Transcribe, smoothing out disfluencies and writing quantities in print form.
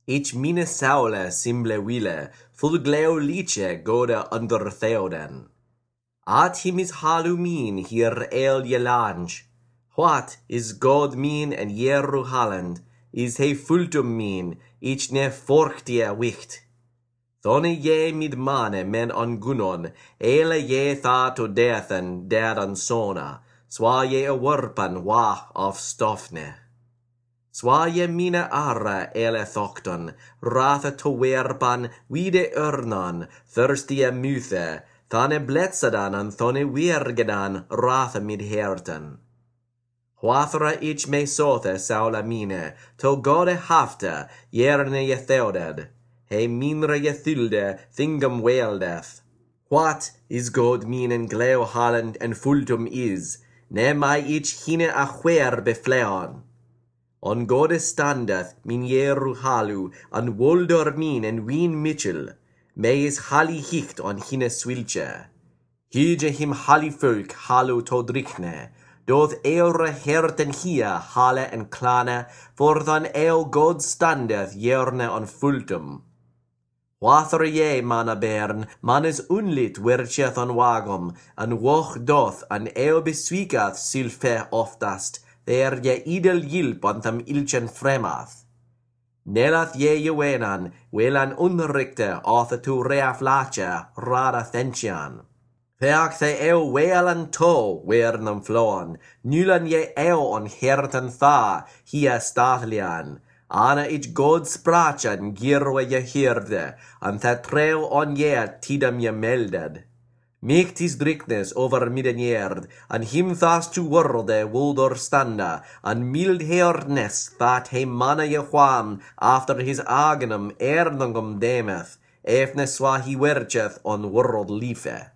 Ich mine saule simble wille, full gleo liche goda under theoden. At him is halu mean hier el jelange. What is God mean and Jeru Holland, is he fultum mean, ich ne forchtia wicht. Thone je mid mane men on gunon, ele je tha to deathen dadan sona, swa je a warpan wa of stofne. Swa je mina arra ele thokton, ratha to werpan, wide urnon, thirstia muthe, thane bletsadan an thone weergedan, ratha mid herten. Huathra ich me sothe saula mine, to gode hafta, jerne je theoded, he minre je thilde, thingam weeldeth. What is God mean in gleo Holland and fultum is, ne mai ich hine a huer befleon. On gode standeth min Jeru halu, an woldor min en wien Mitchell, me is hali hicht on hine swilche. Hige him hali folk halu todrichne, doth eure herten hia hale en klane, for than eo God standeth jerne on fultum. Wather je mana bern, man is unlit wircheth on wagom, an woch doth an eo beswikath sylfe oftast, there je idel jilp on tham ilchen fremath. Nelath je juenan, welan unrikte othe tu reaflache, rada thentian. Theach the eo welan to, wernam floan, nulan je eo on herten tha, hia statlian. Ana ich God sprachan girwe je hirde, an the treo on je tidam je melded. Micht his drickness over midden jerd, an him thas to worde wuldor standa, an mild heerness that he manna je wham, after his agenum ernungum demeth, efne swa he wercheth on world liefe.